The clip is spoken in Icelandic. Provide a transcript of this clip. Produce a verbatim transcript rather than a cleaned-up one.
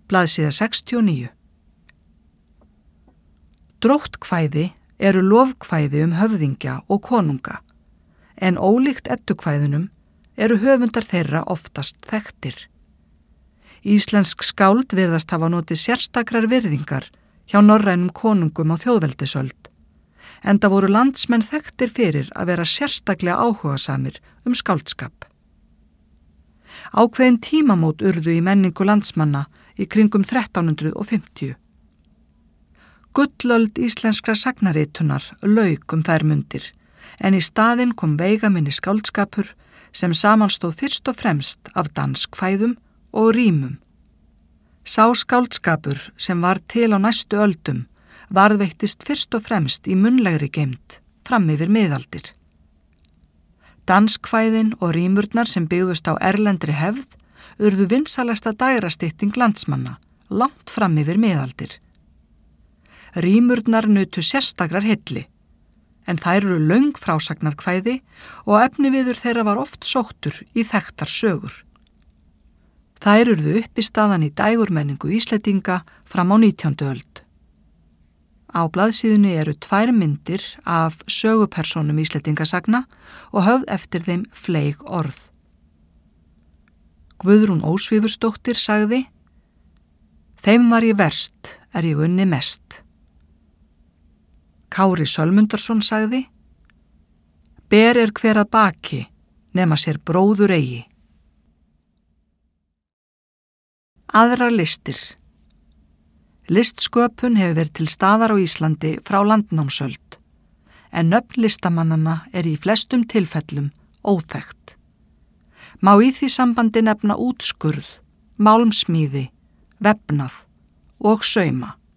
Blaðsíða sextíu og níu. Dróttkvæði eru lofkvæði um höfðingja og konunga, en ólíkt eddukvæðunum eru höfundar þeirra oftast þekktir. Íslensk skáld virðast hafa notið sérstakrar virðingar hjá norrænum konungum á þjóðveldisöld, enda voru landsmenn þekktir fyrir að vera sérstaklega áhugasamir um skáldskap. Ákveðin tímamót urðu í menningu landsmanna í kringum þrettán hundruð fimmtíu. Gullöld íslenskra sagnaritunar lauk um þær mundir, en í staðinn kom veigaminni skáldskapur sem samanstóð fyrst og fremst af danskvæðum og rímum. Sá skáldskapur sem var til á næstu öldum varðveittist fyrst og fremst í munnlegri geymd fram yfir miðaldir. Danskvæðin og rímurnar sem byggðust á erlendri hefð urðu vinsalasta dægrastytting landsmanna langt fram yfir miðaldir. Rímurnar nutu sérstakrar hilli, en þær eru löng frásagnarkvæði og efniviður þeirra var oft sóttur í þekktar sögur. Þær urðu uppistaðan í dægurmenningu Íslendinga fram á nítjándu öld. Á blaðsíðunni eru tvær myndir af sögupersónum Íslendingasagna og höfð eftir þeim fleyg orð. Guðrún Ósvífursdóttir sagði: "Þeim var ég verst, er ég unni mest." Kári Sölmundarsson sagði: "Ber er hver að baki, nema sér bróður eigi." Aðrar listir. Listsköpun hefur verið til staðar á Íslandi frá landnámsöld, en nöfn listamannanna er í flestum tilfellum óþekkt. Má í því sambandi nefna útskurð, málmsmíði, vefnað og sauma.